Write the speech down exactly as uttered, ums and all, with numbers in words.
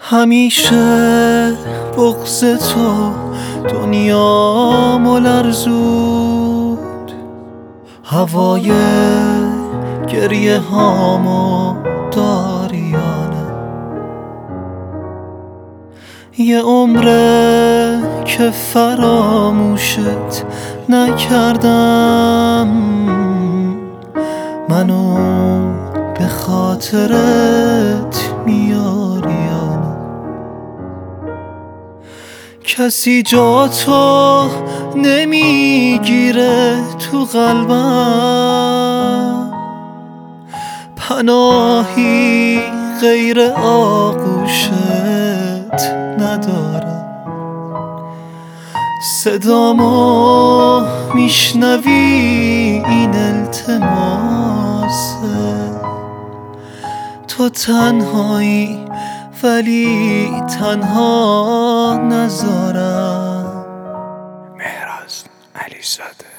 همیشه بغض تو دنیامو لرزود، هوای گریه هامو داریانه. یه عمره که فراموشت نکردم، منو به خاطرت میاریانه. کسی جا تو نمیگیره تو قلبم، پناهی غیر آغوشت ندارم. صدامو میشنوی این التماسه، تو تنهایی ولی تنها نذارم. مهراز علیزاده.